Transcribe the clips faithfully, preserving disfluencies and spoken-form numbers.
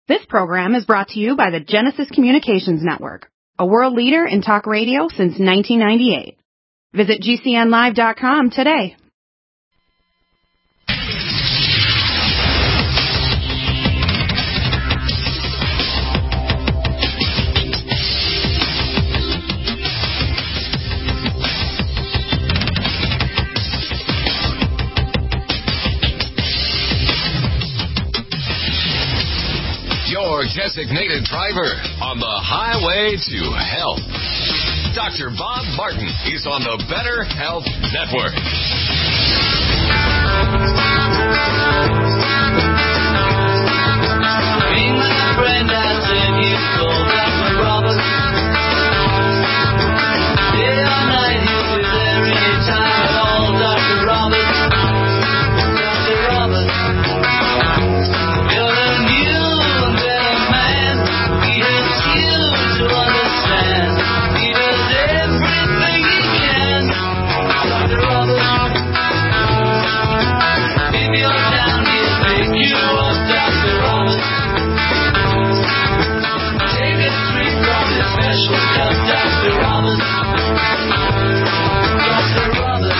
This program is brought to you by the Genesis Communications Network, a world leader in talk radio since nineteen ninety-eight. Visit G C N live dot com today. Your designated driver on the highway to health. Doctor Bob Martin is on the Better Health Network. Be my friend, I said you told Doctor Robert. Day or night, he'll be there anytime at all, Doctor Robert. Doctor Robert. You're a new and better man. He helps you to understand. He does everything he can. Doctor Robert. If you're down, he'll pick you up, Doctor Robert. Take a treat from his special cup, Doctor Robert. Doctor Robert.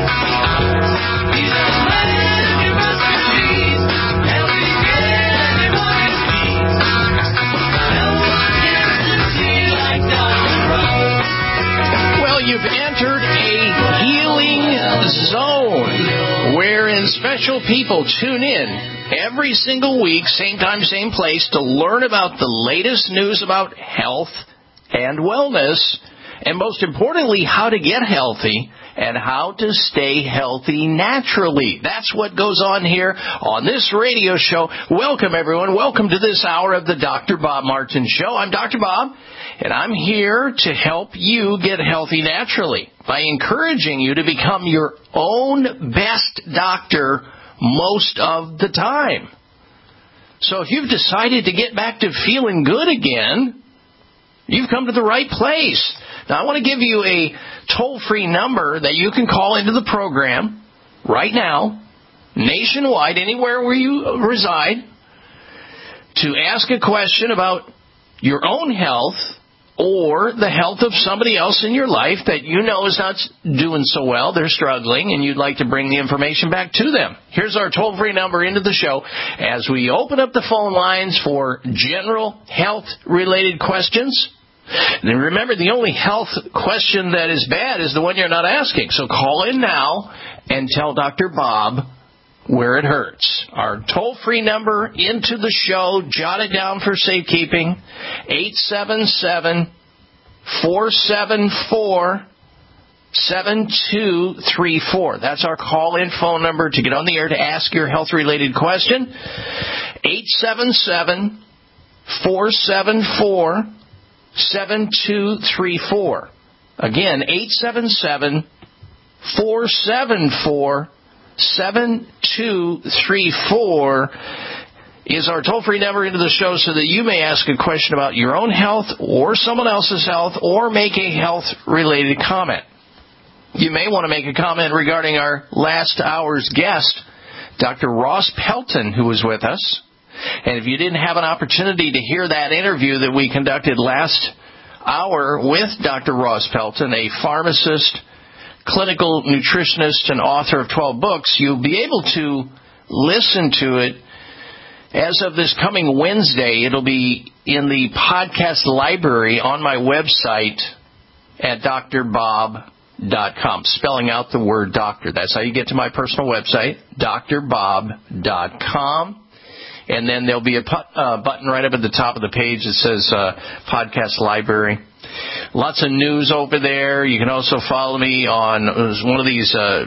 He's a man you must believe. Helping anyone in need. No one gets to see like Doctor Robert. Well, you've entered a healing zone wherein special people tune in every single week, same time, same place, to learn about the latest news about health and wellness, and most importantly, how to get healthy and how to stay healthy naturally. That's what goes on here on this radio show. Welcome, everyone. Welcome to this hour of the Doctor Bob Martin Show. I'm Doctor Bob, and I'm here to help you get healthy naturally by encouraging you to become your own best doctor most of the time. So if you've decided to get back to feeling good again, you've come to the right place. Now, I want to give you a toll-free number that you can call into the program right now, nationwide, anywhere where you reside, to ask a question about your own health or the health of somebody else in your life that you know is not doing so well, they're struggling, and you'd like to bring the information back to them. Here's our toll-free number into the show as we open up the phone lines for general health-related questions. And remember, the only health question that is bad is the one you're not asking. So call in now and tell Doctor Bob where it hurts. Our toll-free number into the show, jot it down for safekeeping, eight seven seven, four seven four, seven two three four. That's our call-in phone number to get on the air to ask your health-related question. eight seven seven, four seven four, seven two three four. Again, eight seven seven, four seven four, seven two three four is our toll-free number into the show so that you may ask a question about your own health or someone else's health or make a health-related comment. You may want to make a comment regarding our last hour's guest, Doctor Ross Pelton, who was with us. And if you didn't have an opportunity to hear that interview that we conducted last hour with Doctor Ross Pelton, a pharmacist, clinical nutritionist, and author of twelve books, you'll be able to listen to it as of this coming Wednesday. It'll be in the podcast library on my website at d r bob dot com, spelling out the word doctor. That's how you get to my personal website, d r bob dot com. And then there'll be a put, uh, button right up at the top of the page that says uh, Podcast Library. Lots of news over there. You can also follow me on one of these uh,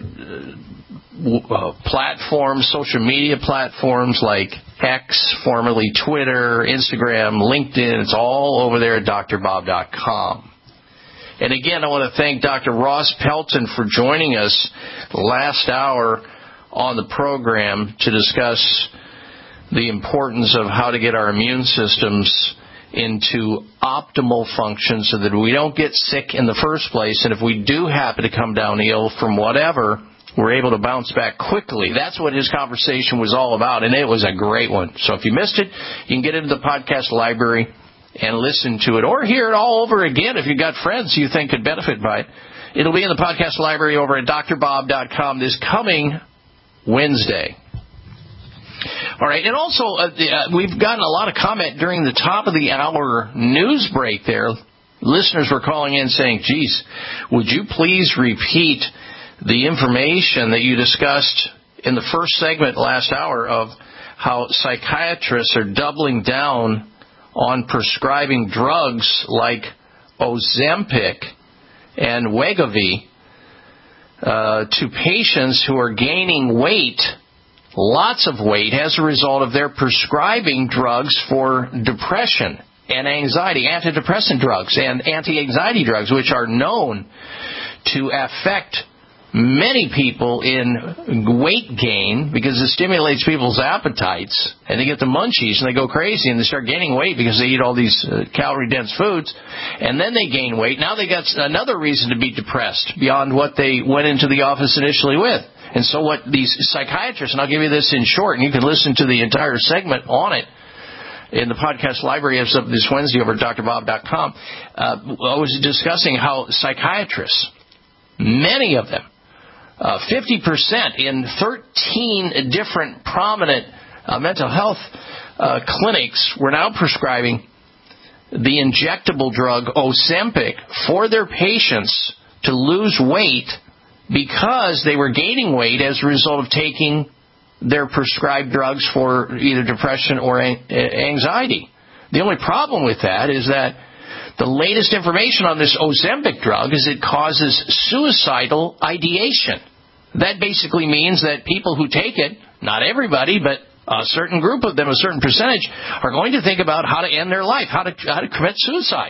uh, platforms, social media platforms like X, formerly Twitter, Instagram, LinkedIn. It's all over there at d r bob dot com. And again, I want to thank Doctor Ross Pelton for joining us last hour on the program to discuss the importance of how to get our immune systems into optimal function so that we don't get sick in the first place. And if we do happen to come down ill from whatever, were able to bounce back quickly. That's what his conversation was all about, and it was a great one. So if you missed it, you can get into the podcast library and listen to it, or hear it all over again if you've got friends you think could benefit by it. It'll be in the podcast library over at d r bob dot com this coming Wednesday. All right, and also uh, the, uh, we've gotten a lot of comment during the top of the hour news break there. Listeners were calling in saying, geez, would you please repeat the information that you discussed in the first segment last hour of how psychiatrists are doubling down on prescribing drugs like Ozempic and Wegovy uh, to patients who are gaining weight, lots of weight, as a result of their prescribing drugs for depression and anxiety, antidepressant drugs and anti-anxiety drugs, which are known to affect many people in weight gain because it stimulates people's appetites, and they get the munchies and they go crazy and they start gaining weight because they eat all these uh, calorie-dense foods, and then they gain weight. Now they got another reason to be depressed beyond what they went into the office initially with. And so what these psychiatrists, and I'll give you this in short, and you can listen to the entire segment on it in the podcast library as of this Wednesday over at d r bob dot com, uh, I was discussing how psychiatrists, many of them, uh, fifty percent in thirteen different prominent uh, mental health uh, clinics were now prescribing the injectable drug Ozempic for their patients to lose weight because they were gaining weight as a result of taking their prescribed drugs for either depression or anxiety. The only problem with that is that the latest information on this Ozempic drug is it causes suicidal ideation. That basically means that people who take it, not everybody, but a certain group of them, a certain percentage, are going to think about how to end their life, how to, how to commit suicide.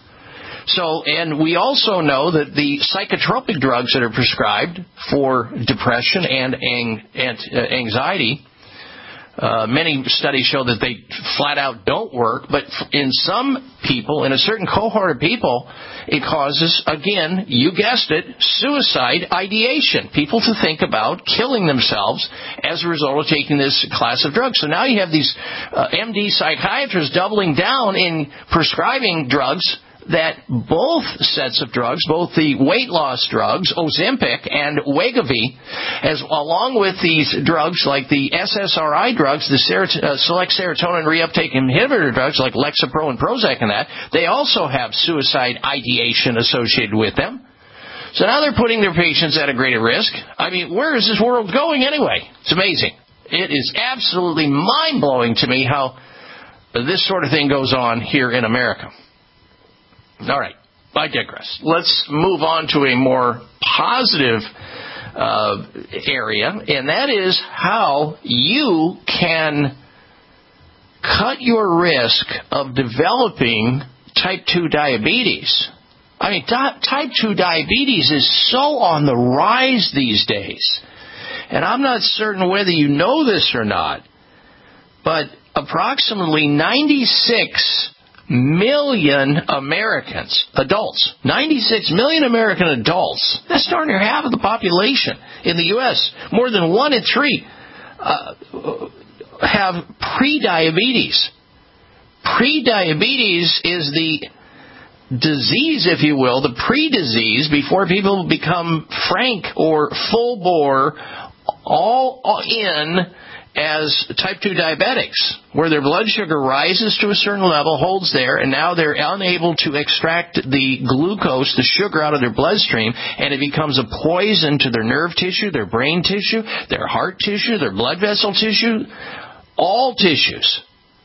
So, and we also know that the psychotropic drugs that are prescribed for depression and, and anxiety, uh, many studies show that they flat out don't work, but in some people, in a certain cohort of people, it causes, again, you guessed it, suicide ideation. People to think about killing themselves as a result of taking this class of drugs. So now you have these uh, M D psychiatrists doubling down in prescribing drugs that both sets of drugs, both the weight loss drugs, Ozempic and Wegovy, as along with these drugs like the S S R I drugs, the serot- uh, select serotonin reuptake inhibitor drugs like Lexapro and Prozac and that, they also have suicide ideation associated with them. So now they're putting their patients at a greater risk. I mean, where is this world going anyway? It's amazing. It is absolutely mind-blowing to me how this sort of thing goes on here in America. All right, I digress. Let's move on to a more positive uh, area, and that is how you can cut your risk of developing type two diabetes. I mean, di- type two diabetes is so on the rise these days, and I'm not certain whether you know this or not, but approximately ninety-six million Americans, adults, ninety-six million American adults, that's darn near half of the population in the U S, more than one in three, uh, have pre-diabetes. Pre-diabetes is the disease, if you will, the pre-disease before people become frank or full-bore, all, all in as type two diabetics, where their blood sugar rises to a certain level, holds there, and now they're unable to extract the glucose, the sugar, out of their bloodstream, and it becomes a poison to their nerve tissue, their brain tissue, their heart tissue, their blood vessel tissue, all tissues.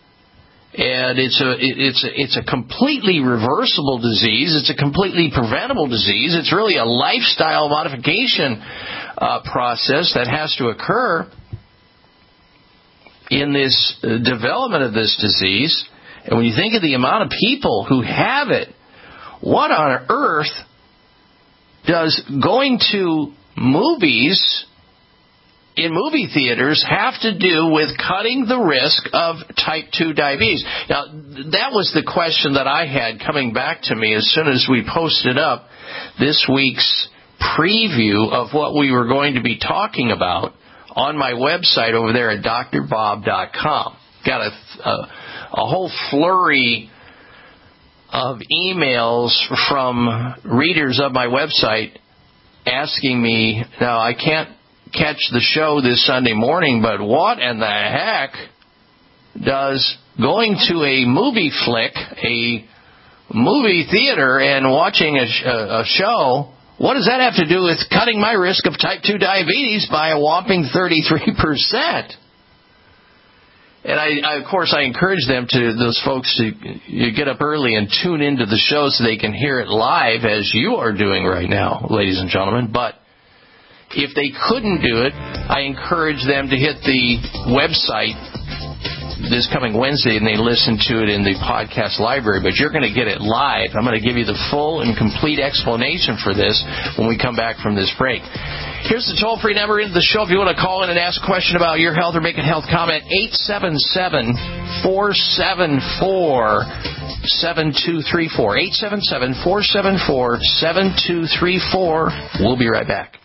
And it's a it's a, it's a completely reversible disease. It's a completely preventable disease. It's really a lifestyle modification uh, process that has to occur in this uh, development of this disease. And when you think of the amount of people who have it, what on earth does going to movies in movie theaters have to do with cutting the risk of type two diabetes? Now, that was the question that I had coming back to me as soon as we posted up this week's preview of what we were going to be talking about on my website over there at D R bob dot com. Got a, a, a whole flurry of emails from readers of my website asking me, now I can't catch the show this Sunday morning, but what in the heck does going to a movie flick, a movie theater, and watching a, a show, what does that have to do with cutting my risk of type two diabetes by a whopping thirty-three percent? And I, I, of course, I encourage them to, those folks to you get up early and tune into the show so they can hear it live, as you are doing right now, ladies and gentlemen. But if they couldn't do it, I encourage them to hit the website this coming Wednesday and they listen to it in the podcast library. But you're going to get it live. I'm going to give you the full and complete explanation for this when we come back from this break. Here's the toll-free number into the show if you want to call in and ask a question about your health or make a health comment. eight seven seven, four seven four, seven two three four. eight seven seven, four seven four, seven two three four. We'll be right back.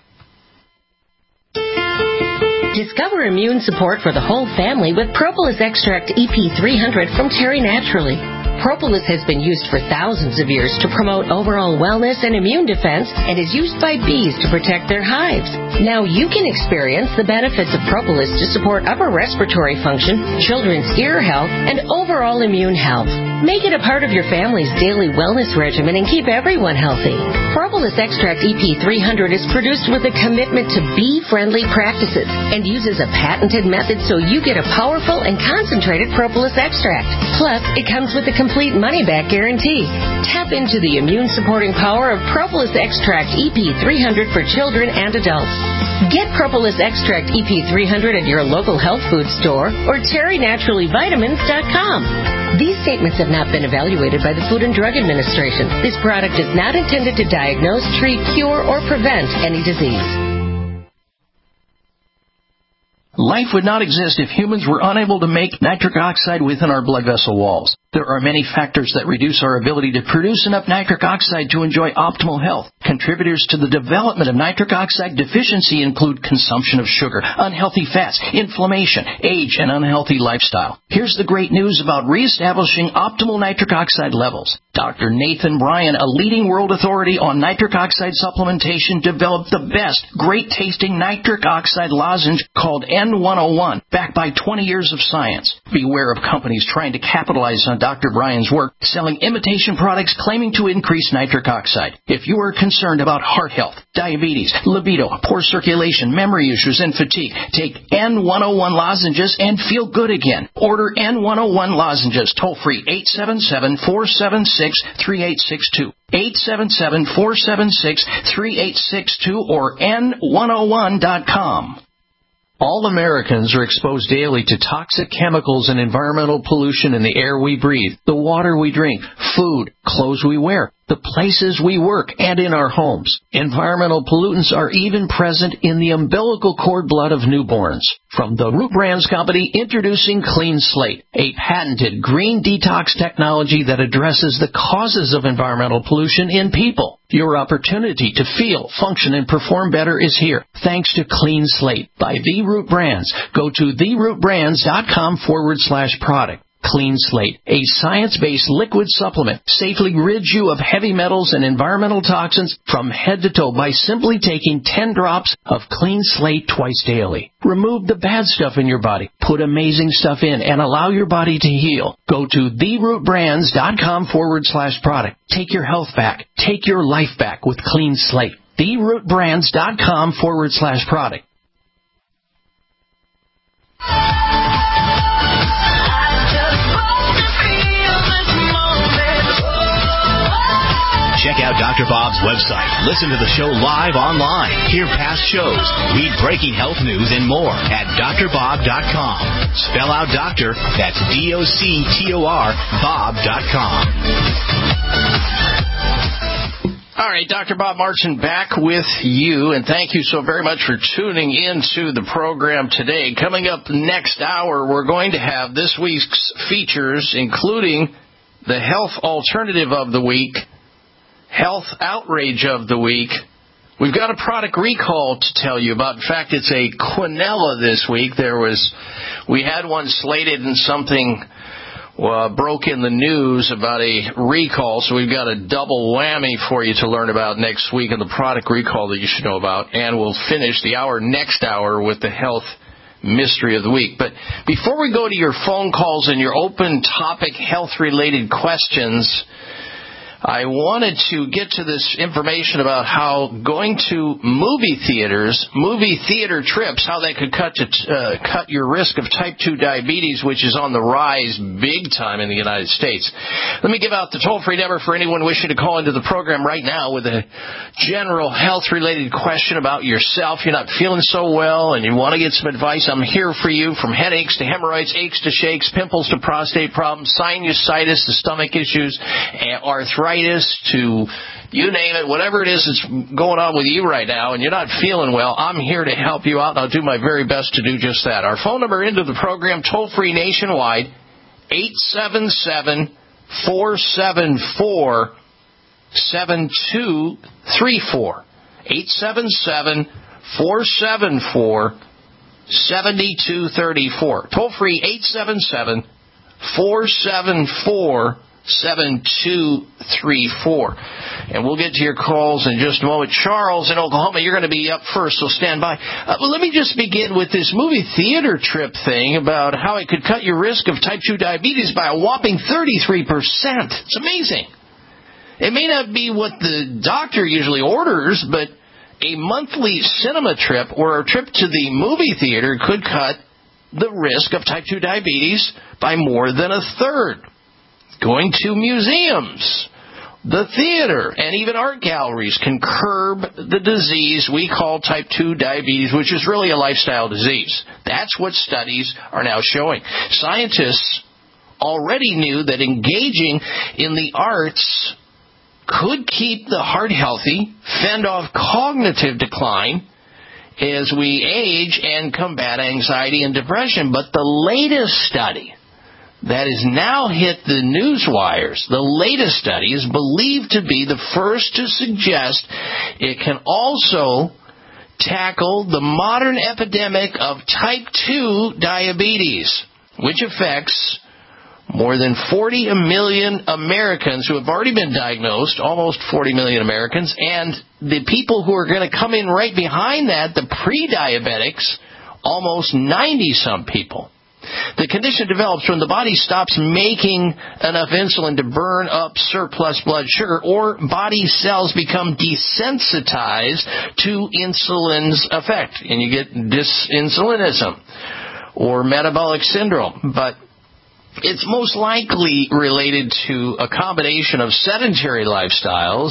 Discover immune support for the whole family with Propolis Extract E P three hundred from Terry Naturally. Propolis has been used for thousands of years to promote overall wellness and immune defense and is used by bees to protect their hives. Now you can experience the benefits of Propolis to support upper respiratory function, children's ear health, and overall immune health. Make it a part of your family's daily wellness regimen and keep everyone healthy. Propolis Extract E P three hundred is produced with a commitment to bee-friendly practices and uses a patented method so you get a powerful and concentrated propolis extract. Plus, it comes with a complete money-back guarantee. Tap into the immune-supporting power of Propolis Extract E P three hundred for children and adults. Get Propolis Extract E P three hundred at your local health food store or terry naturally vitamins dot com. These statements have not been evaluated by the Food and Drug Administration. This product is not intended to diagnose, treat, cure, or prevent any disease. Life would not exist if humans were unable to make nitric oxide within our blood vessel walls. There are many factors that reduce our ability to produce enough nitric oxide to enjoy optimal health. Contributors to the development of nitric oxide deficiency include consumption of sugar, unhealthy fats, inflammation, age, and unhealthy lifestyle. Here's the great news about reestablishing optimal nitric oxide levels. Doctor Nathan Bryan, a leading world authority on nitric oxide supplementation, developed the best, great-tasting nitric oxide lozenge called N one oh one, backed by twenty years of science. Beware of companies trying to capitalize on Doctor Bryan's work, selling imitation products claiming to increase nitric oxide. If you are concerned about heart health, diabetes, libido, poor circulation, memory issues, and fatigue, take N one oh one lozenges and feel good again. Order N one oh one lozenges toll-free eight seven seven, four seven six, three eight six two. eight seven seven, four seven six, three eight six two or N one oh one dot com. All Americans are exposed daily to toxic chemicals and environmental pollution in the air we breathe, the water we drink, food, clothes we wear, the places we work, and in our homes. Environmental pollutants are even present in the umbilical cord blood of newborns. From the Root Brands Company, introducing Clean Slate, a patented green detox technology that addresses the causes of environmental pollution in people. Your opportunity to feel, function, and perform better is here, thanks to Clean Slate by The Root Brands. Go to the root brands dot com forward slash product. Clean Slate, a science-based liquid supplement, safely rids you of heavy metals and environmental toxins from head to toe by simply taking ten drops of Clean Slate twice daily. Remove the bad stuff in your body, put amazing stuff in, and allow your body to heal. Go to the root brands dot com forward slash product. Take your health back. Take your life back with Clean Slate. the root brands dot com forward slash product. Check out Doctor Bob's website. Listen to the show live online. Hear past shows. Read breaking health news and more at D R bob dot com. Spell out doctor. That's D O C T O R Bob dot com. All right, Doctor Bob Martin back with you, and thank you so very much for tuning into the program today. Coming up next hour, we're going to have this week's features, including the health alternative of the week, health outrage of the week, We've got a product recall to tell you about. In fact, it's a quinella this week. There was, we had one slated and something uh, broke in the news about a recall, so we've got a double whammy for you to learn about next week in the product recall that you should know about. And we'll finish the hour next hour with the health mystery of the week. But before we go to your phone calls and your open topic health-related questions, I wanted to get to this information about how going to movie theaters, movie theater trips, how that could cut to uh, cut your risk of type two diabetes, which is on the rise big time in the United States. Let me give out the toll-free number for anyone wishing to call into the program right now with a general health-related question about yourself. You're not feeling so well and you want to get some advice. I'm here for you, from headaches to hemorrhoids, aches to shakes, pimples to prostate problems, sinusitis to stomach issues, arthritis, to you name it, whatever it is that's going on with you right now and you're not feeling well, I'm here to help you out, and I'll do my very best to do just that. Our phone number into the program, toll-free nationwide, eight seven seven, four seven four, seven two three four. eight seven seven, four seven four, seven two three four. Toll-free eight seven seven, four seven four, seven two three four. And we'll get to your calls in just a moment. Charles in Oklahoma, you're going to be up first, so stand by. Uh, well, let me just begin with this movie theater trip thing about how it could cut your risk of type two diabetes by a whopping thirty-three percent. It's amazing. It may not be what the doctor usually orders, but a monthly cinema trip or a trip to the movie theater could cut the risk of type two diabetes by more than a third. Going to museums, the theater, and even art galleries can curb the disease we call type two diabetes, which is really a lifestyle disease. That's what studies are now showing. Scientists already knew that engaging in the arts could keep the heart healthy, fend off cognitive decline as we age, and combat anxiety and depression. But the latest study that has now hit the news wires, the latest study, is believed to be the first to suggest it can also tackle the modern epidemic of type two diabetes, which affects more than forty million Americans who have already been diagnosed, almost forty million Americans, and the people who are going to come in right behind that, the pre-diabetics, almost ninety-some people. The condition develops when the body stops making enough insulin to burn up surplus blood sugar, or body cells become desensitized to insulin's effect, and you get dysinsulinism or metabolic syndrome. But it's most likely related to a combination of sedentary lifestyles,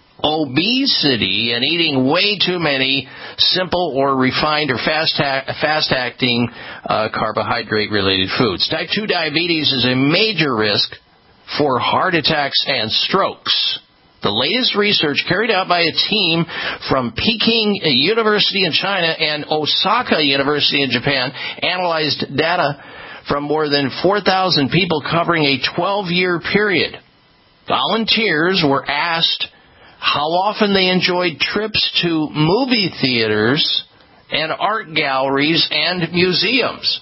obesity, and eating way too many simple or refined or fast fast acting uh, carbohydrate related foods. Type two diabetes is a major risk for heart attacks and strokes. The latest research carried out by a team from Peking University in China and Osaka University in Japan analyzed data from more than four thousand people covering a twelve-year period. Volunteers were asked how often they enjoyed trips to movie theaters and art galleries and museums.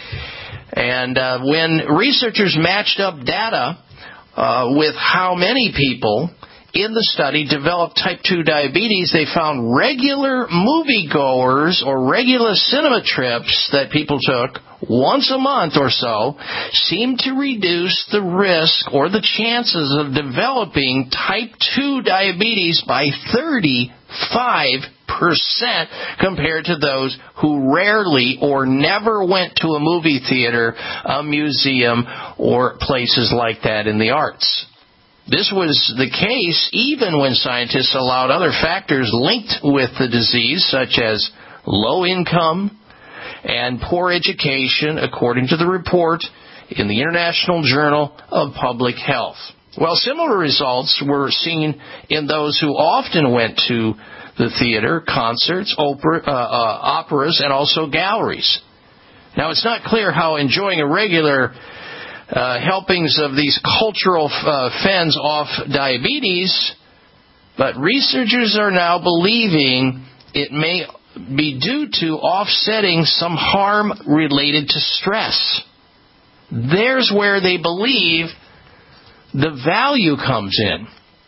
And uh, when researchers matched up data uh, with how many people in the study developed type two diabetes, they found regular moviegoers or regular cinema trips that people took once a month or so seemed to reduce the risk or the chances of developing type two diabetes by thirty-five percent compared to those who rarely or never went to a movie theater, a museum, or places like that in the arts. This was the case even when scientists allowed other factors linked with the disease, such as low income and poor education, according to the report in the International Journal of Public Health. Well, similar results were seen in those who often went to the theater, concerts, opera, uh, uh, operas, and also galleries. Now, it's not clear how enjoying a regular Uh, helpings of these cultural uh, fends off diabetes But researchers are now believing it may be due to offsetting some harm related to stress. There's where they believe the value comes in.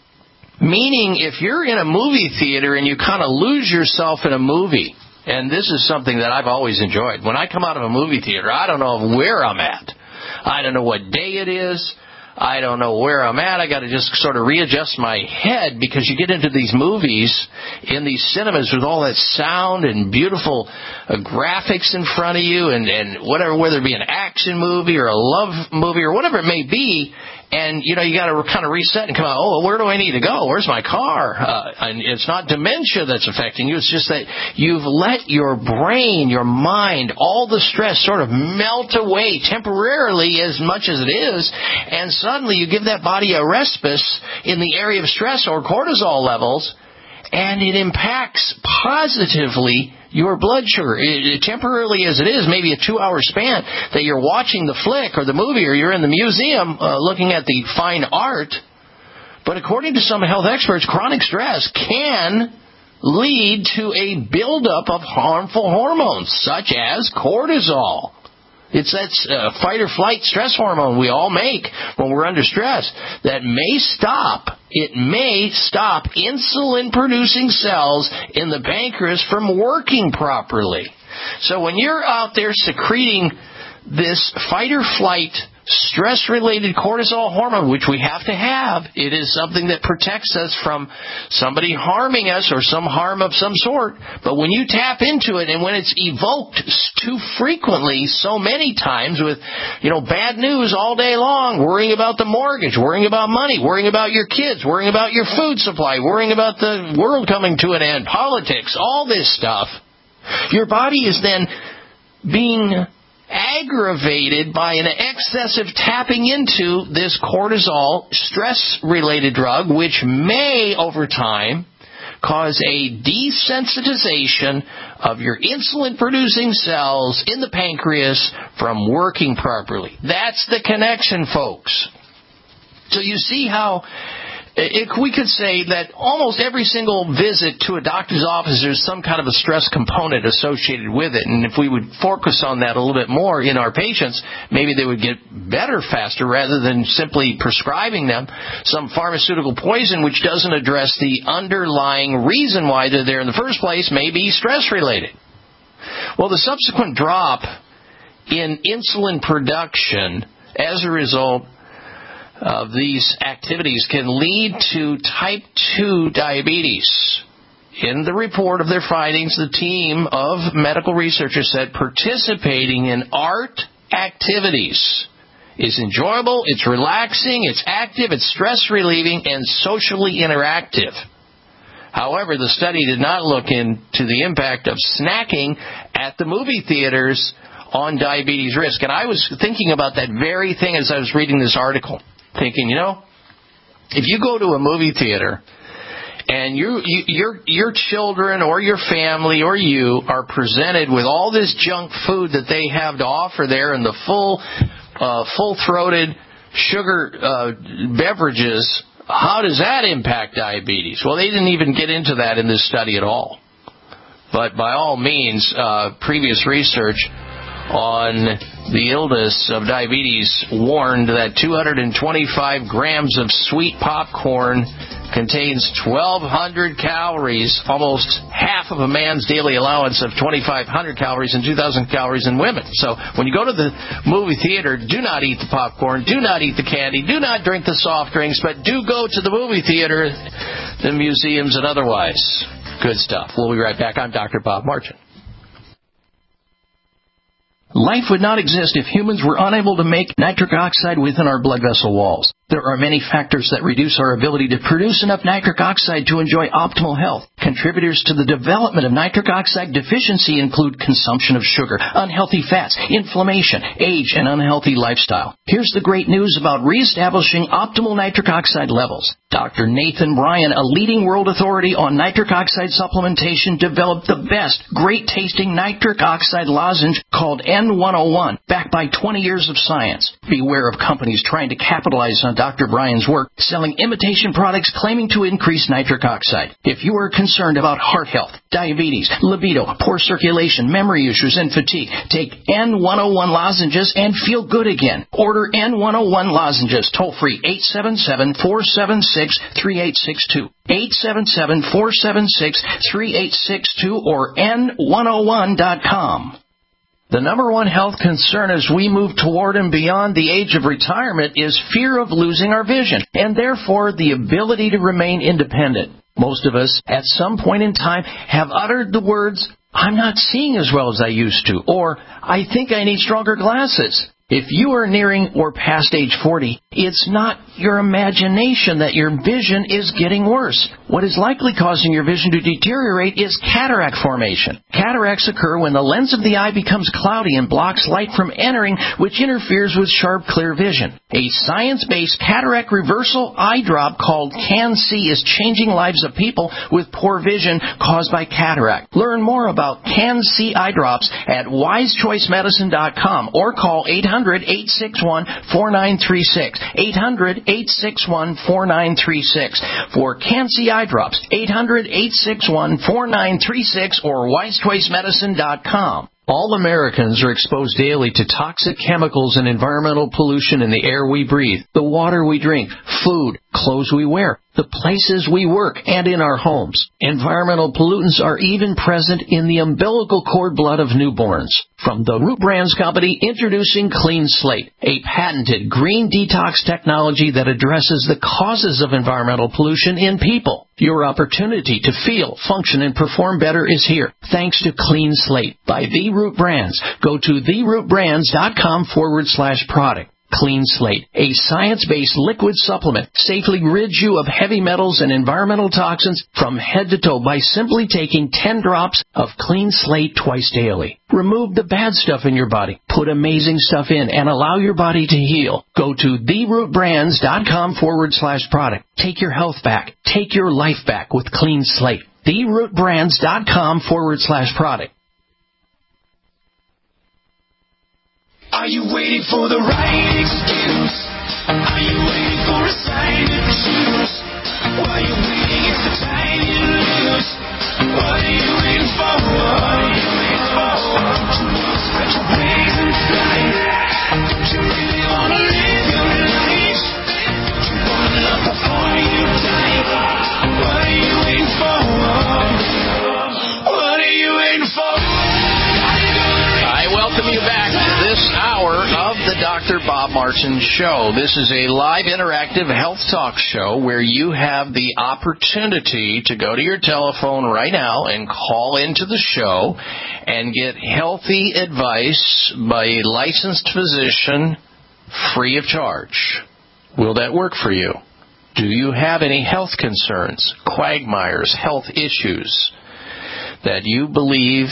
Meaning, if you're in a movie theater and you kind of lose yourself in a movie, and this is something that I've always enjoyed. When I come out of a movie theater, I don't know where I'm at. I don't know what day it is. I don't know where I'm at. I got to just sort of readjust my head, because you get into these movies in these cinemas with all that sound and beautiful uh, graphics in front of you, and, and whatever, whether it be an action movie or a love movie or whatever it may be. And, you know, you got to kind of reset and come out, oh, where do I need to go? Where's my car? Uh, and it's not dementia that's affecting you. It's just that you've let your brain, your mind, all the stress sort of melt away temporarily, as much as it is. And suddenly you give that body a respite in the area of stress or cortisol levels, and it impacts positively your blood sugar. It, temporarily as it is, maybe a two-hour span that you're watching the flick or the movie, or you're in the museum uh, looking at the fine art. But according to some health experts, chronic stress can lead to a buildup of harmful hormones, such as cortisol. It's that uh, fight-or-flight stress hormone we all make when we're under stress that may stop, it may stop insulin-producing cells in the pancreas from working properly. So when you're out there secreting this fight-or-flight stress-related cortisol hormone, which we have to have, it is something that protects us from somebody harming us or some harm of some sort. But when you tap into it, and when it's evoked too frequently, so many times with, you know, bad news all day long, worrying about the mortgage, worrying about money, worrying about your kids, worrying about your food supply, worrying about the world coming to an end, politics, all this stuff, your body is then being aggravated by an excessive tapping into this cortisol stress-related drug, which may, over time, cause a desensitization of your insulin-producing cells in the pancreas from working properly. That's the connection, folks. So you see how it, we could say that almost every single visit to a doctor's office, there's some kind of a stress component associated with it. And if we would focus on that a little bit more in our patients, maybe they would get better faster, rather than simply prescribing them some pharmaceutical poison which doesn't address the underlying reason why they're there in the first place, maybe stress-related. Well, the subsequent drop in insulin production as a result of these activities can lead to type two diabetes. In the report of their findings, the team of medical researchers said participating in art activities is enjoyable, it's relaxing, it's active, it's stress-relieving, and socially interactive. However, the study did not look into the impact of snacking at the movie theaters on diabetes risk. And I was thinking about that very thing as I was reading this article. Thinking, you know, if you go to a movie theater and you, you, your your children or your family or you are presented with all this junk food that they have to offer there, and the full, uh, full-throated sugar uh, beverages, how does that impact diabetes? Well, they didn't even get into that in this study at all. But by all means, uh, previous research on the illness of diabetes warned that two hundred twenty-five grams of sweet popcorn contains twelve hundred calories, almost half of a man's daily allowance of twenty-five hundred calories and two thousand calories in women. So when you go to the movie theater, do not eat the popcorn, do not eat the candy, do not drink the soft drinks, but do go to the movie theater, the museums, and otherwise. Good stuff. We'll be right back. I'm Doctor Bob Martin. Life would not exist if humans were unable to make nitric oxide within our blood vessel walls. There are many factors that reduce our ability to produce enough nitric oxide to enjoy optimal health. Contributors to the development of nitric oxide deficiency include consumption of sugar, unhealthy fats, inflammation, age, and unhealthy lifestyle. Here's the great news about reestablishing optimal nitric oxide levels. Doctor Nathan Bryan, a leading world authority on nitric oxide supplementation, developed the best, great-tasting nitric oxide lozenge called N one oh one, backed by twenty years of science. Beware of companies trying to capitalize on Doctor Brian's work selling imitation products claiming to increase nitric oxide. If you are concerned about heart health, diabetes, libido, poor circulation, memory issues, and fatigue, take N one oh one lozenges and feel good again. Order N one oh one lozenges toll free eight seven seven, four seven six, three eight six two. eight seven seven, four seven six, three eight six two or N one oh one dot com. The number one health concern as we move toward and beyond the age of retirement is fear of losing our vision, and therefore the ability to remain independent. Most of us, at some point in time, have uttered the words, "I'm not seeing as well as I used to," or "I think I need stronger glasses." If you are nearing or past age forty, it's not your imagination that your vision is getting worse. What is likely causing your vision to deteriorate is cataract formation. Cataracts occur when the lens of the eye becomes cloudy and blocks light from entering, which interferes with sharp, clear vision. A science-based cataract reversal eye drop called CanC is changing lives of people with poor vision caused by cataract. Learn more about CanC eye drops at wise choice medicine dot com or call eight hundred, eight six one, four nine three six. eight hundred, eight six one, four nine three six. For CanC eye drops, eight hundred, eight six one, four nine three six or wise choice medicine dot com. All Americans are exposed daily to toxic chemicals and environmental pollution in the air we breathe, the water we drink, food, clothes we wear, the places we work, and in our homes. Environmental pollutants are even present in the umbilical cord blood of newborns. From the Root Brands Company, introducing Clean Slate, a patented green detox technology that addresses the causes of environmental pollution in people. Your opportunity to feel, function, and perform better is here, thanks to Clean Slate by The Root Brands. Go to the root brands dot com forward slash product. Clean Slate, a science-based liquid supplement, safely rids you of heavy metals and environmental toxins from head to toe by simply taking ten drops of Clean Slate twice daily. Remove the bad stuff in your body, put amazing stuff in, and allow your body to heal. Go to the root brands dot com forward slash product. Take your health back. Take your life back with Clean Slate. the root brands dot com forward slash product. Are you waiting for the right excuse? Are you waiting for a sign to choose? While you're waiting, it's the time you lose. What are you waiting for? What are you waiting for? Don't you want to spread your wings and fly? Don't you really want to live your life? Don't you want to love before you die? What are you waiting for? What are you waiting for? I welcome you back to this hour of the Doctor Bob Martin Show. This is a live interactive health talk show where you have the opportunity to go to your telephone right now and call into the show and get healthy advice by a licensed physician free of charge. Will that work for you? Do you have any health concerns, quagmires, health issues that you believe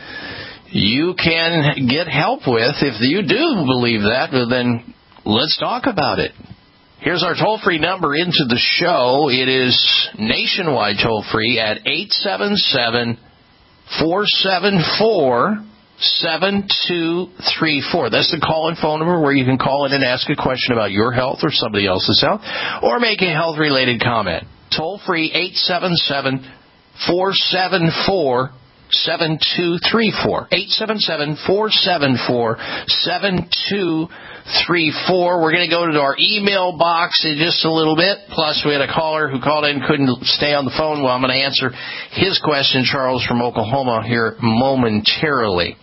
you can get help with? If you do believe that, well, then let's talk about it. Here's our toll-free number into the show. It is nationwide toll-free at eight seven seven, four seven four, seven two three four. That's the call-in phone number where you can call in and ask a question about your health or somebody else's health, or make a health-related comment. Toll-free eight seven seven, four seven four, seven two three four. eight seven seven, four seven four, seven two three four. We're going to go to our email box in just a little bit. Plus, we had a caller who called in, couldn't stay on the phone. Well, I'm going to answer his question, Charles from Oklahoma, here momentarily.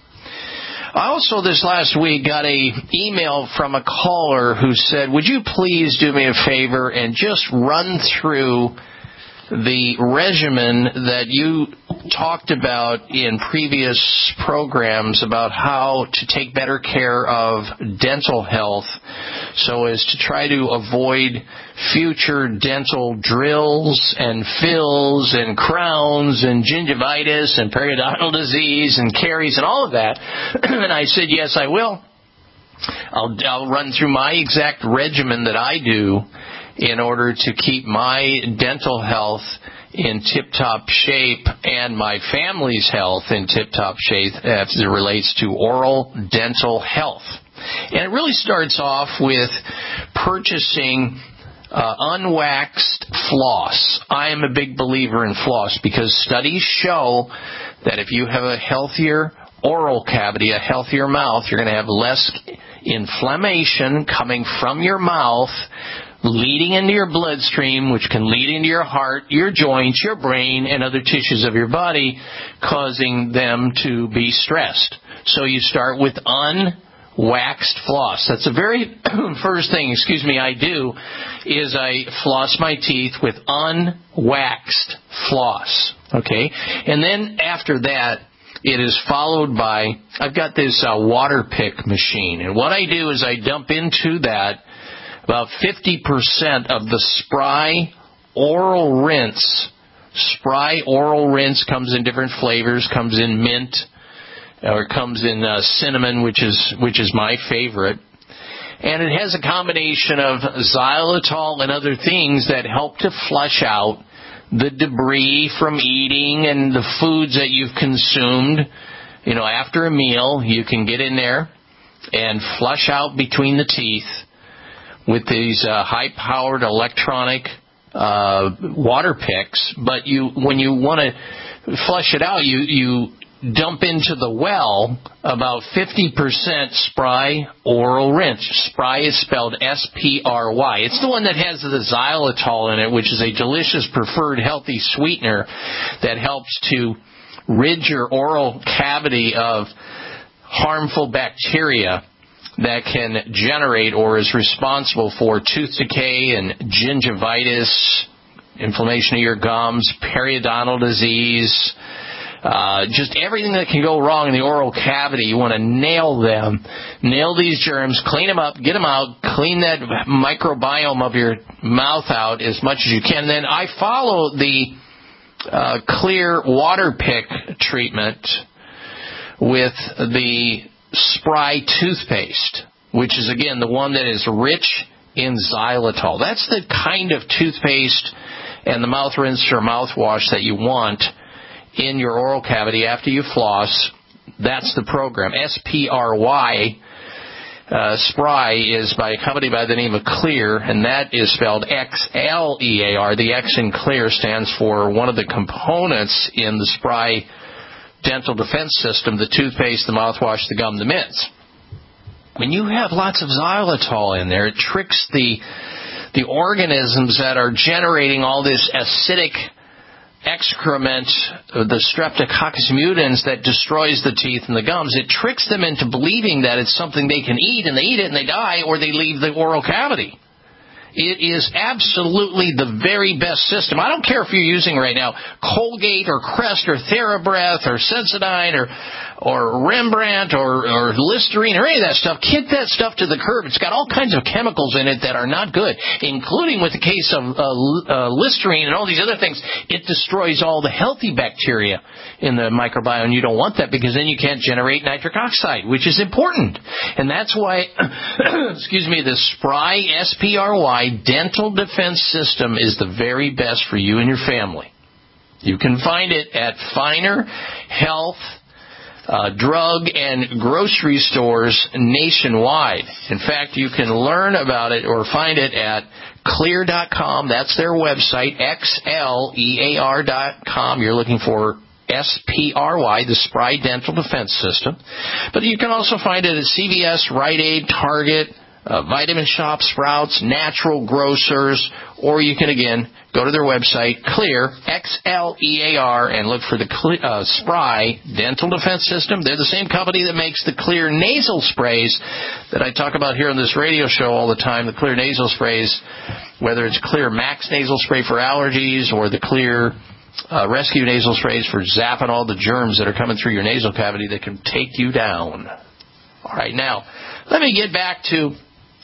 I also, this last week, got a email from a caller who said, would you please do me a favor and just run through the regimen that you talked about in previous programs about how to take better care of dental health so as to try to avoid future dental drills and fills and crowns and gingivitis and periodontal disease and caries and all of that. And I said, yes, I will. I'll, I'll run through my exact regimen that I do in order to keep my dental health in tip-top shape and my family's health in tip-top shape as it relates to oral dental health. And it really starts off with purchasing uh, unwaxed floss. I am a big believer in floss because studies show that if you have a healthier oral cavity, a healthier mouth, you're going to have less inflammation coming from your mouth, leading into your bloodstream, which can lead into your heart, your joints, your brain, and other tissues of your body, causing them to be stressed. So you start with unwaxed floss. That's the very first thing, excuse me, I do, is I floss my teeth with unwaxed floss. Okay? And then after that, it is followed by, I've got this uh, water pick machine. And what I do is I dump into that about fifty percent of the Spry oral rinse. Spry oral rinse comes in different flavors, comes in mint, or comes in uh, cinnamon, which is which is my favorite. And it has a combination of xylitol and other things that help to flush out the debris from eating and the foods that you've consumed. You know, after a meal, you can get in there and flush out between the teeth with these uh, high-powered electronic uh, water picks. But you, when you want to flush it out, you you dump into the well about fifty percent Spry oral rinse. Spry is spelled S P R Y. It's the one that has the xylitol in it, which is a delicious, preferred, healthy sweetener that helps to rid your oral cavity of harmful bacteria that can generate or is responsible for tooth decay and gingivitis, inflammation of your gums, periodontal disease, uh, just everything that can go wrong in the oral cavity. You want to nail them, nail these germs, clean them up, get them out, clean that microbiome of your mouth out as much as you can. Then I follow the uh, clear water pick treatment with the Spry toothpaste, which is, again, the one that is rich in xylitol. That's the kind of toothpaste and the mouth rinse or mouthwash that you want in your oral cavity after you floss. That's the program. S P R Y, uh, Spry, is by a company by the name of Xlear, and that is spelled X L E A R. The X in Xlear stands for one of the components in the Spry dental defense system: the toothpaste, the mouthwash, the gum, the mints. When you have lots of xylitol in there, it tricks the the organisms that are generating all this acidic excrement, the Streptococcus mutans that destroys the teeth and the gums. It tricks them into believing that it's something they can eat, and they eat it and they die, or they leave the oral cavity. It is absolutely the very best system. I don't care if you're using right now Colgate or Crest or TheraBreath or Sensodyne or or Rembrandt or, or Listerine or any of that stuff. Kick that stuff to the curb. It's got all kinds of chemicals in it that are not good, including with the case of uh, uh, Listerine and all these other things. It destroys all the healthy bacteria in the microbiome. You don't want that because then you can't generate nitric oxide, which is important. And that's why, excuse me, the Spry, S P R Y, dental defense system is the very best for you and your family. You can find it at Finer Health uh, drug and grocery stores nationwide. In fact, you can learn about it or find it at Xlear dot com. That's their website, X L E A R dot com. You're looking for S P R Y, the Spry Dental Defense System. But you can also find it at C V S, Rite Aid, Target, Uh, Vitamin Shop, Sprouts, Natural Grocers, or you can, again, go to their website, Xlear, X L E A R, and look for the uh, Spry Dental Defense System. They're the same company that makes the Xlear nasal sprays that I talk about here on this radio show all the time, the Xlear nasal sprays, whether it's Xlear Max nasal spray for allergies or the Xlear uh, Rescue nasal sprays for zapping all the germs that are coming through your nasal cavity that can take you down. All right, now, let me get back to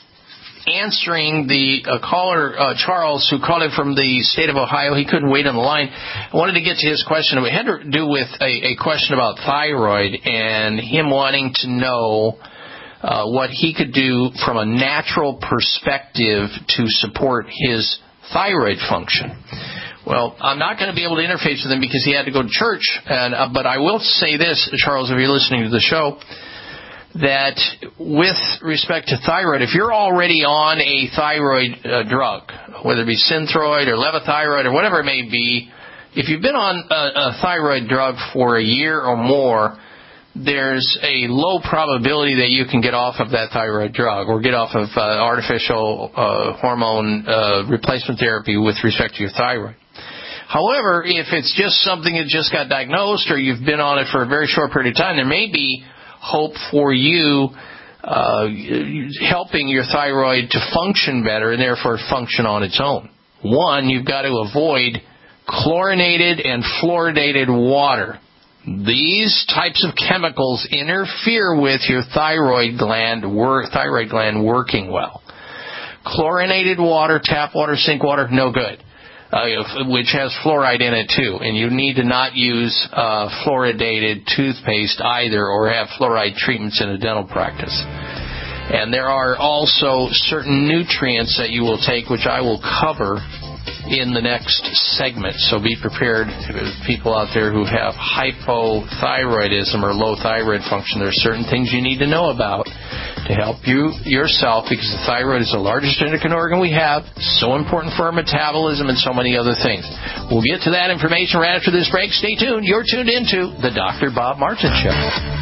answering the uh, caller, uh, Charles, who called in from the state of Ohio. He couldn't wait on the line. I wanted to get to his question. It had to do with a, a question about thyroid and him wanting to know uh, what he could do from a natural perspective to support his thyroid function. Well, I'm not going to be able to interface with him because he had to go to church. And uh, but I will say this, Charles, if you're listening to the show, that with respect to thyroid, if you're already on a thyroid uh, drug, whether it be Synthroid or levothyroid or whatever it may be, if you've been on a, a thyroid drug for a year or more, there's a low probability that you can get off of that thyroid drug or get off of uh, artificial uh, hormone uh, replacement therapy with respect to your thyroid. However, if it's just something that just got diagnosed or you've been on it for a very short period of time, there may be hope for you uh, helping your thyroid to function better and therefore function on its own. One, you've got to avoid chlorinated and fluoridated water. These types of chemicals interfere with your thyroid gland, wor- thyroid gland working well. Chlorinated water, tap water, sink water, no good, uh, which has fluoride in it too. And you need to not use uh, fluoridated toothpaste either or have fluoride treatments in a dental practice. And there are also certain nutrients that you will take, which I will cover in the next segment, so be prepared. People out there who have hypothyroidism or low thyroid function, there are certain things you need to know about to help you yourself, because the thyroid is the largest endocrine organ we have, so important for our metabolism and so many other things. We'll get to that information right after this break. Stay tuned. You're tuned into the Doctor Bob Martin Show.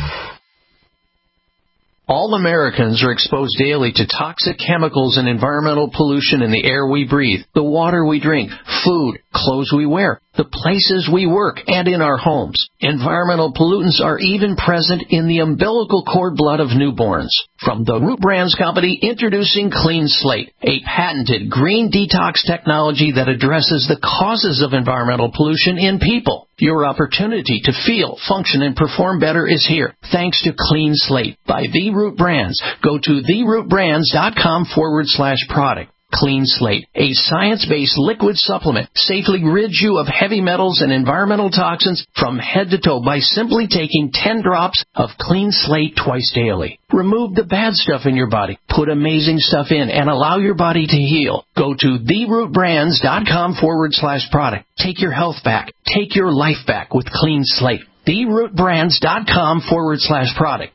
All Americans are exposed daily to toxic chemicals and environmental pollution in the air we breathe, the water we drink, food, clothes we wear, the places we work, and in our homes. Environmental pollutants are even present in the umbilical cord blood of newborns. From the Root Brands Company, introducing Clean Slate, a patented green detox technology that addresses the causes of environmental pollution in people. Your opportunity to feel, function, and perform better is here, thanks to Clean Slate by The Root Brands. Go to therootbrands.com forward slash product. Clean Slate, a science-based liquid supplement, safely rids you of heavy metals and environmental toxins from head to toe by simply taking ten drops of Clean Slate twice daily. Remove the bad stuff in your body, put amazing stuff in, and allow your body to heal. Go to therootbrands.com forward slash product. Take your health back. Take your life back with Clean Slate. therootbrands.com forward slash product.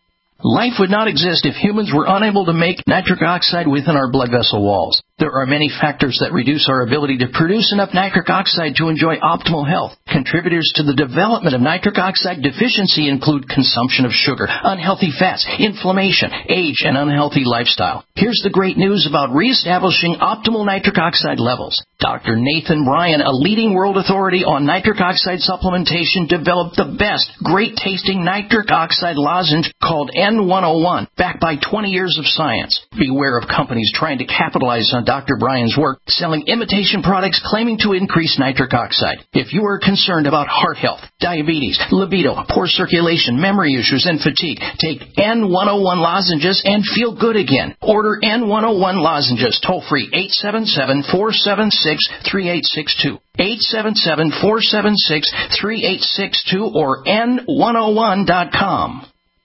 Life would not exist if humans were unable to make nitric oxide within our blood vessel walls. There are many factors that reduce our ability to produce enough nitric oxide to enjoy optimal health. Contributors to the development of nitric oxide deficiency include consumption of sugar, unhealthy fats, inflammation, age, and unhealthy lifestyle. Here's the great news about reestablishing optimal nitric oxide levels. Doctor Nathan Bryan, a leading world authority on nitric oxide supplementation, developed the best, great-tasting nitric oxide lozenge called N one oh one, backed by twenty years of science. Beware of companies trying to capitalize on Doctor Bryan's work, selling imitation products claiming to increase nitric oxide. If you are concerned about heart health, diabetes, libido, poor circulation, memory issues, and fatigue, take N one oh one lozenges and feel good again. Order N one oh one lozenges toll-free eight seven seven, four seven six, three eight six two. eight seven seven, four seven six, three eight six two or N one oh one dot com.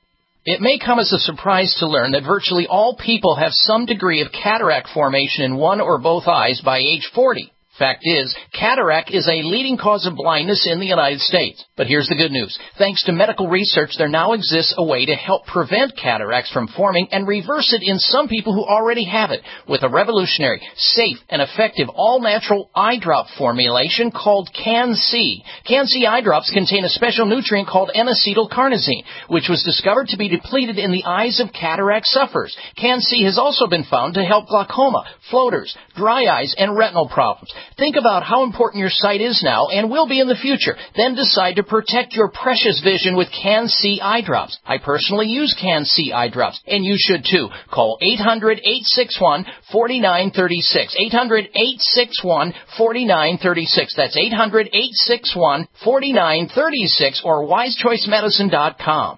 It may come as a surprise to learn that virtually all people have some degree of cataract formation in one or both eyes by age forty. Fact is, cataract is a leading cause of blindness in the United States. But here's the good news. Thanks to medical research, there now exists a way to help prevent cataracts from forming and reverse it in some people who already have it with a revolutionary, safe, and effective all-natural eye drop formulation called Can-C. Can-C eye drops contain a special nutrient called N-acetylcarnosine, which was discovered to be depleted in the eyes of cataract sufferers. Can-C has also been found to help glaucoma, floaters, dry eyes, and retinal problems. Think about how important your sight is now and will be in the future. Then decide to protect your precious vision with Can-C eye drops. I personally use Can-C eye drops, and you should too. Call eight hundred, eight six one, four nine three six. eight hundred, eight six one, four nine three six. That's eight hundred, eight six one, four nine three six or wise choice medicine dot com.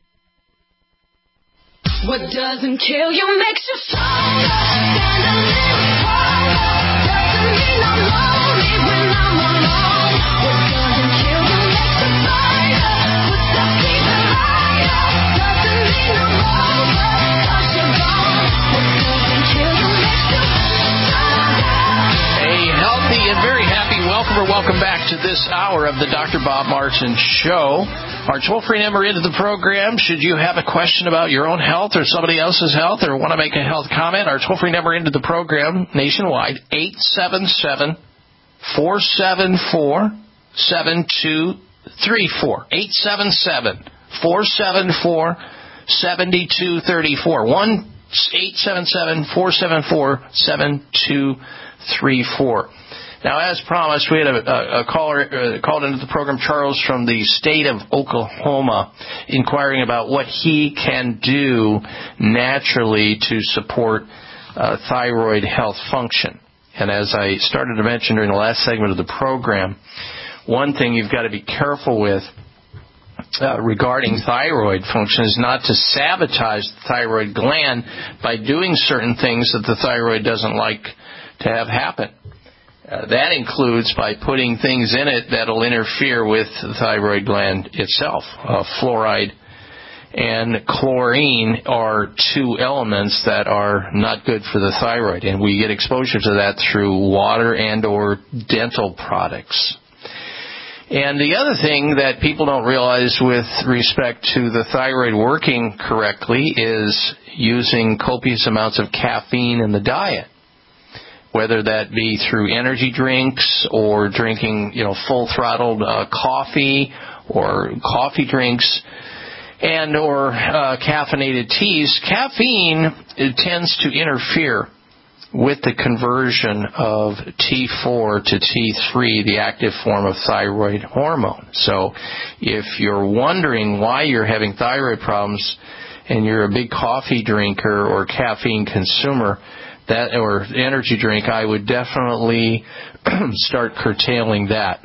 What doesn't kill you makes you stronger. Stand a little taller. Doesn't mean I'm lonely when I'm alone. What doesn't kill you makes you brighter. Footsteps even lighter. Doesn't mean I'm over. Cause you're gone. What doesn't kill you makes you stronger. A healthy and very happy welcome Denver. Welcome back to this hour of the Doctor Bob Martin Show. Our toll-free number into the program, should you have a question about your own health or somebody else's health or want to make a health comment, our toll-free number into the program nationwide, eight seven seven, four seven four, seven two three four. eight seven seven, four seven four, seven two three four. one eight seven seven, four seven four, seven two three four. Now, as promised, we had a, a, a caller uh, called into the program, Charles, from the state of Oklahoma, inquiring about what he can do naturally to support uh, thyroid health function. And as I started to mention during the last segment of the program, one thing you've got to be careful with uh, regarding thyroid function is not to sabotage the thyroid gland by doing certain things that the thyroid doesn't like to have happen. Uh, that includes by putting things in it that will interfere with the thyroid gland itself. Uh, fluoride and chlorine are two elements that are not good for the thyroid, and we get exposure to that through water and or dental products. And the other thing that people don't realize with respect to the thyroid working correctly is using copious amounts of caffeine in the diet, whether that be through energy drinks or drinking, you know, full-throttled uh, coffee or coffee drinks and or uh, caffeinated teas. Caffeine, it tends to interfere with the conversion of T four to T three, the active form of thyroid hormone. So if you're wondering why you're having thyroid problems and you're a big coffee drinker or caffeine consumer, that or energy drink, I would definitely start curtailing that.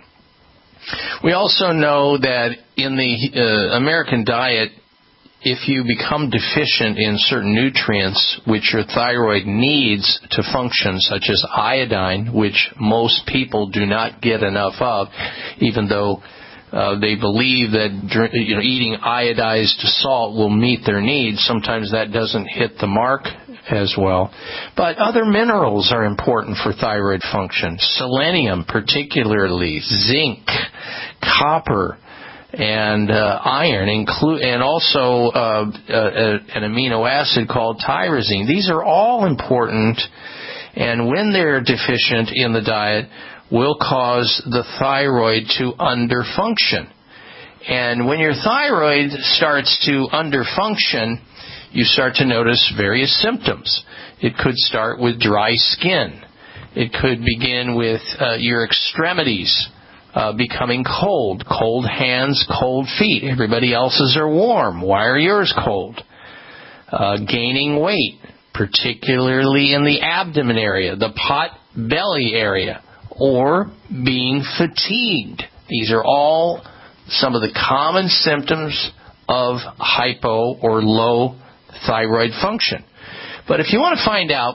We also know that in the uh, American diet, if you become deficient in certain nutrients which your thyroid needs to function, such as iodine, which most people do not get enough of, even though uh, they believe that you know, eating iodized salt will meet their needs, sometimes that doesn't hit the mark as well. But other minerals are important for thyroid function. Selenium, particularly, zinc, copper, and uh, iron, include, and also uh, uh, an amino acid called tyrosine. These are all important, and when they're deficient in the diet, will cause the thyroid to underfunction. And when your thyroid starts to underfunction, you start to notice various symptoms. It could start with dry skin. It could begin with uh, your extremities uh, becoming cold. Cold hands, cold feet. Everybody else's are warm. Why are yours cold? Uh, gaining weight, particularly in the abdomen area, the pot belly area, or being fatigued. These are all some of the common symptoms of hypo or low thyroid function. But if you want to find out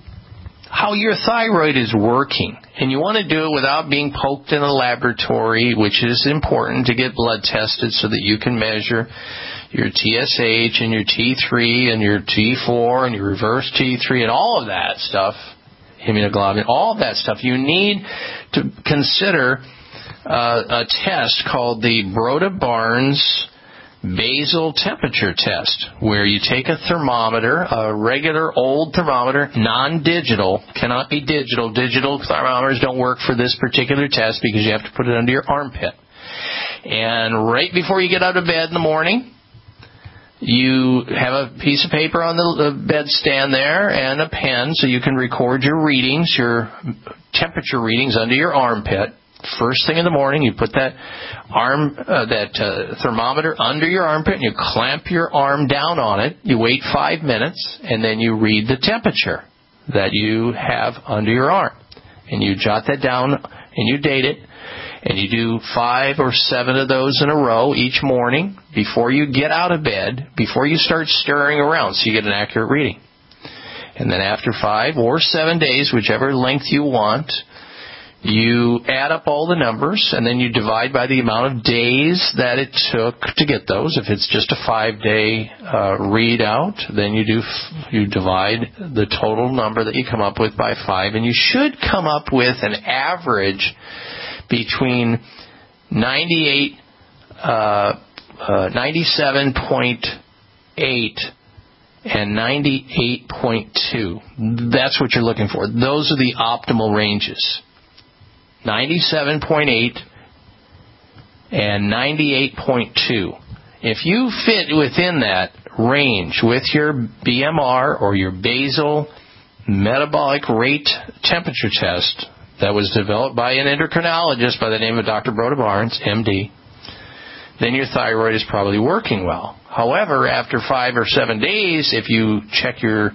how your thyroid is working, and you want to do it without being poked in a laboratory, which is important to get blood tested so that you can measure your T S H and your T three and your T four and your reverse T three and all of that stuff, immunoglobulin, all of that stuff, you need to consider uh, a test called the Broda-Barnes basal temperature test, where you take a thermometer, a regular old thermometer, non-digital, cannot be digital. Digital thermometers don't work for this particular test because you have to put it under your armpit. And right before you get out of bed in the morning, you have a piece of paper on the bed stand there and a pen so you can record your readings, your temperature readings under your armpit. First thing in the morning, you put that arm, uh, that uh, thermometer under your armpit, and you clamp your arm down on it. You wait five minutes, and then you read the temperature that you have under your arm. And you jot that down, and you date it, and you do five or seven of those in a row each morning before you get out of bed, before you start stirring around, so you get an accurate reading. And then after five or seven days, whichever length you want, you add up all the numbers, and then you divide by the amount of days that it took to get those. If it's just a five-day uh, readout, then you do you divide the total number that you come up with by five, and you should come up with an average between ninety-eight, uh, uh, ninety-seven point eight and ninety-eight point two. That's what you're looking for. Those are the optimal ranges. ninety-seven point eight and ninety-eight point two. If you fit within that range with your B M R or your basal metabolic rate temperature test that was developed by an endocrinologist by the name of Doctor Broda Barnes, M D, then your thyroid is probably working well. However, after five or seven days, if you check your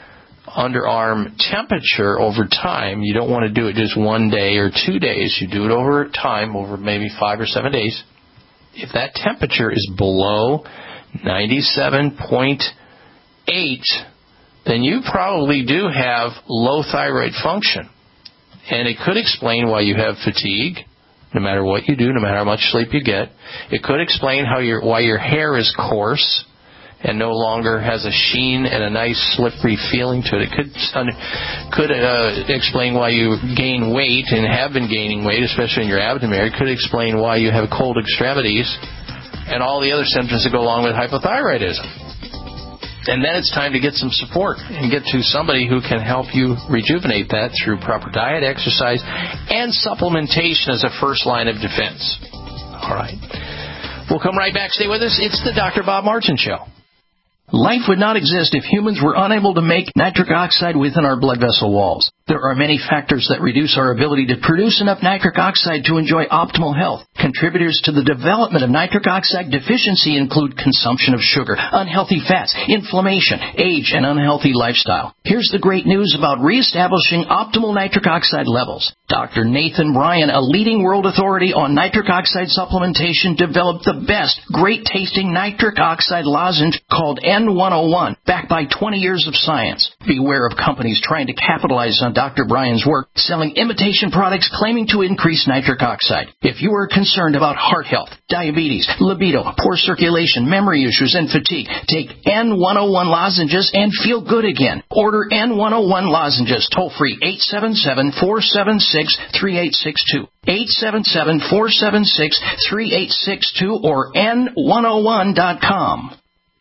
underarm temperature over time, you don't want to do it just one day or two days. You do it over time, over maybe five or seven days. If that temperature is below ninety-seven point eight, then you probably do have low thyroid function. And it could explain why you have fatigue, no matter what you do, no matter how much sleep you get. It could explain how your why your hair is coarse and no longer has a sheen and a nice slippery feeling to it. It could could uh, explain why you gain weight and have been gaining weight, especially in your abdomen. It could explain why you have cold extremities and all the other symptoms that go along with hypothyroidism. And then it's time to get some support and get to somebody who can help you rejuvenate that through proper diet, exercise, and supplementation as a first line of defense. All right. We'll come right back. Stay with us. It's the Doctor Bob Martin Show. Life would not exist if humans were unable to make nitric oxide within our blood vessel walls. There are many factors that reduce our ability to produce enough nitric oxide to enjoy optimal health. Contributors to the development of nitric oxide deficiency include consumption of sugar, unhealthy fats, inflammation, age, and unhealthy lifestyle. Here's the great news about reestablishing optimal nitric oxide levels. Doctor Nathan Ryan, a leading world authority on nitric oxide supplementation, developed the best, great-tasting nitric oxide lozenge called N one oh one, backed by twenty years of science. Beware of companies trying to capitalize on Doctor Bryan's work, selling imitation products claiming to increase nitric oxide. If you are concerned about heart health, diabetes, libido, poor circulation, memory issues, and fatigue, take N one oh one lozenges and feel good again. Order N one oh one lozenges toll-free eight seven seven, four seven six, three eight six two. eight seven seven, four seven six, three eight six two or N one oh one dot com.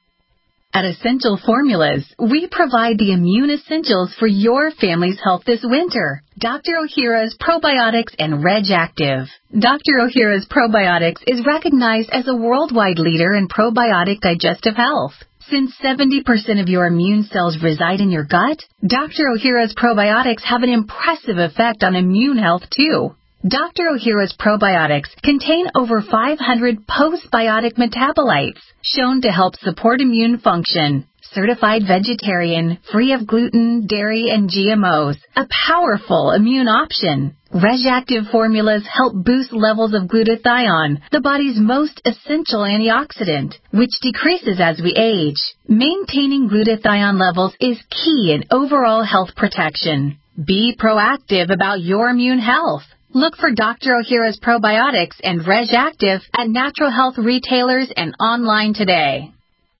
At Essential Formulas, we provide the immune essentials for your family's health this winter. Doctor Ohhira's Probiotics and Reg Active. Doctor Ohhira's Probiotics is recognized as a worldwide leader in probiotic digestive health. Since seventy percent of your immune cells reside in your gut, Doctor Ohhira's Probiotics have an impressive effect on immune health too. Doctor Ohhira's probiotics contain over five hundred postbiotic metabolites shown to help support immune function. Certified vegetarian, free of gluten, dairy, and G M Os. A powerful immune option. Reg Active formulas help boost levels of glutathione, the body's most essential antioxidant, which decreases as we age. Maintaining glutathione levels is key in overall health protection. Be proactive about your immune health. Look for Doctor Ohhira's Probiotics and Reg Active at natural health retailers and online today.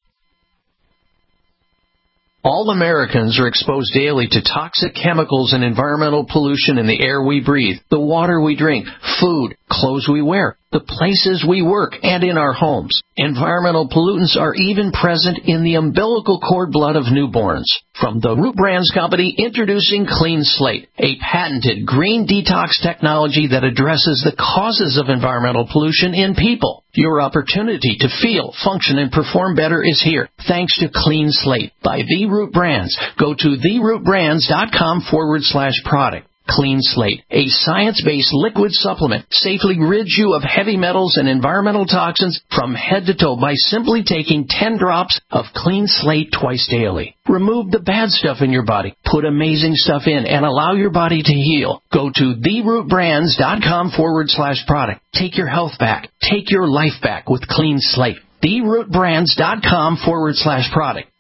All Americans are exposed daily to toxic chemicals and environmental pollution in the air we breathe, the water we drink, food, clothes we wear, the places we work, and in our homes. Environmental pollutants are even present in the umbilical cord blood of newborns. From the Root Brands Company, introducing Clean Slate, a patented green detox technology that addresses the causes of environmental pollution in people. Your opportunity to feel, function, and perform better is here, thanks to Clean Slate by The Root Brands. Go to therootbrands.com forward slash product. Clean Slate, a science-based liquid supplement, safely rids you of heavy metals and environmental toxins from head to toe by simply taking ten drops of Clean Slate twice daily. Remove the bad stuff in your body, put amazing stuff in, and allow your body to heal. Go to therootbrands.com forward slash product. Take your health back. Take your life back with Clean Slate. therootbrands.com forward slash product.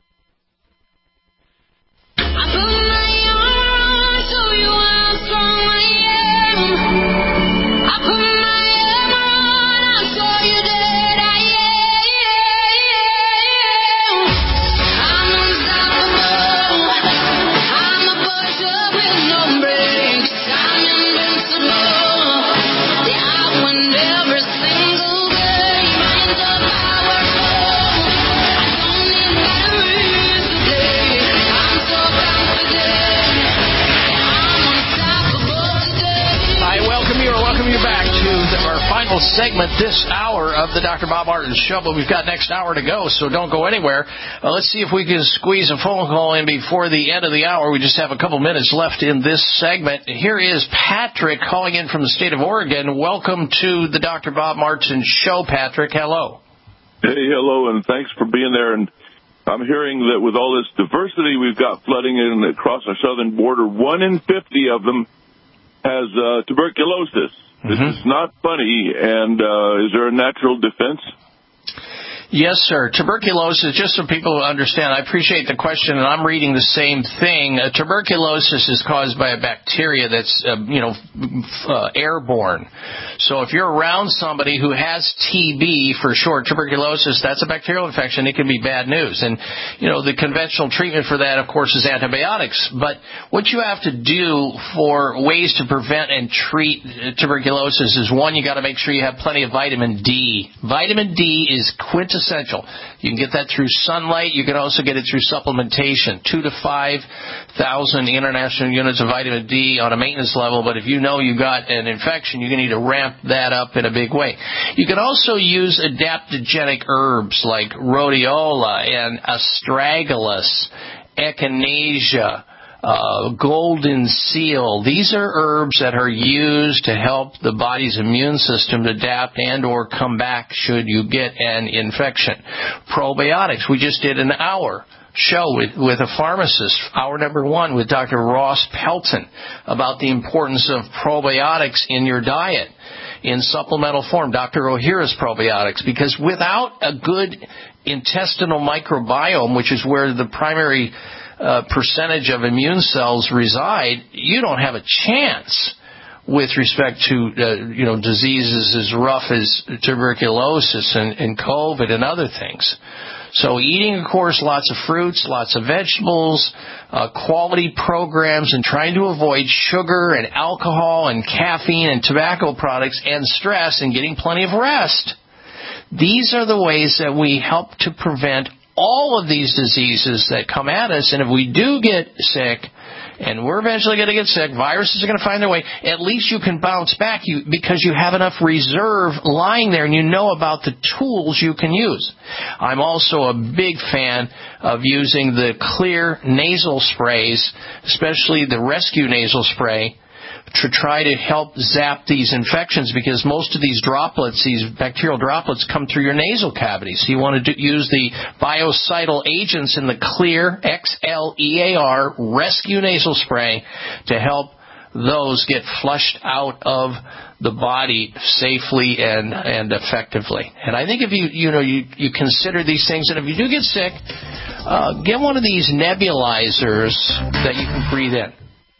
Yeah. final segment this hour of the Doctor Bob Martin Show, but we've got next hour to go, so don't go anywhere. Uh, let's see if we can squeeze a phone call in before the end of the hour. We just have a couple minutes left in this segment. Here is Patrick calling in from the state of Oregon. Welcome to the Doctor Bob Martin Show, Patrick. Hello. Hey, hello, and thanks for being there. And I'm hearing that with all this diversity we've got flooding in across our southern border, one in fifty of them has uh, tuberculosis. Mm-hmm. This is not funny, and uh, is there a natural defense? Yes, sir. Tuberculosis, just so people understand, I appreciate the question, and I'm reading the same thing. Uh, tuberculosis is caused by a bacteria that's, uh, you know, uh, airborne. So if you're around somebody who has T B, for short, tuberculosis, that's a bacterial infection. It can be bad news. And, you know, the conventional treatment for that, of course, is antibiotics. But what you have to do for ways to prevent and treat tuberculosis is, one, you got to make sure you have plenty of vitamin D. Vitamin D is quintessential. Essential. You can get that through sunlight. You can also get it through supplementation. Two to five thousand international units of vitamin D on a maintenance level. But if you know you got an infection, you're going to need to ramp that up in a big way. You can also use adaptogenic herbs like rhodiola and astragalus, echinacea, Uh, golden seal. These are herbs that are used to help the body's immune system to adapt and or come back should you get an infection. Probiotics. We just did an hour show with, with a pharmacist, hour number one with Doctor Ross Pelton, about the importance of probiotics in your diet in supplemental form. Doctor Ohhira's probiotics, because without a good intestinal microbiome, which is where the primary Uh, percentage of immune cells reside, you don't have a chance with respect to, uh, you know, diseases as rough as tuberculosis and, and COVID and other things. So eating, of course, lots of fruits, lots of vegetables, uh, quality programs, and trying to avoid sugar and alcohol and caffeine and tobacco products and stress, and getting plenty of rest. These are the ways that we help to prevent all of these diseases that come at us. And if we do get sick, and we're eventually going to get sick, viruses are going to find their way, at least you can bounce back you, because you have enough reserve lying there and you know about the tools you can use. I'm also a big fan of using the clear nasal sprays, especially the Rescue nasal spray, to try to help zap these infections, because most of these droplets, these bacterial droplets, come through your nasal cavity. So you want to do, use the biocidal agents in the Clear, X L E A R, Rescue nasal spray to help those get flushed out of the body safely and, and effectively. And I think if you, you know, you, you consider these things, and if you do get sick, uh, get one of these nebulizers that you can breathe in.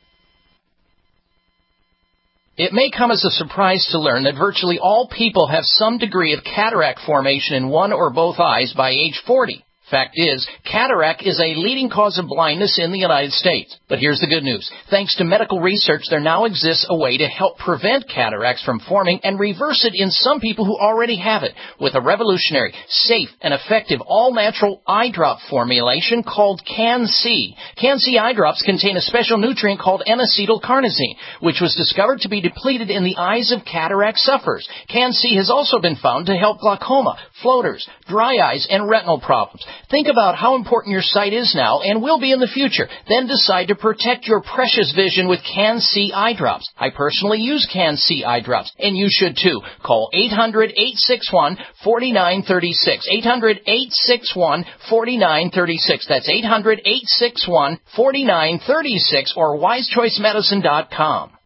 It may come as a surprise to learn that virtually all people have some degree of cataract formation in one or both eyes by age forty. Fact is, cataract is a leading cause of blindness in the United States. But here's the good news. Thanks to medical research, there now exists a way to help prevent cataracts from forming and reverse it in some people who already have it with a revolutionary, safe, and effective all-natural eye drop formulation called Can-C. Can-C eye drops contain a special nutrient called N-acetylcarnosine, which was discovered to be depleted in the eyes of cataract sufferers. Can-C has also been found to help glaucoma, floaters, dry eyes, and retinal problems. Think about how important your sight is now and will be in the future. Then decide to protect your precious vision with Can-C eye drops. I personally use Can-C eye drops, and you should too. Call eight hundred, eight six one, four nine three six. eight hundred, eight six one, four nine three six. That's eight hundred, eight six one, four nine three six or wise choice medicine dot com.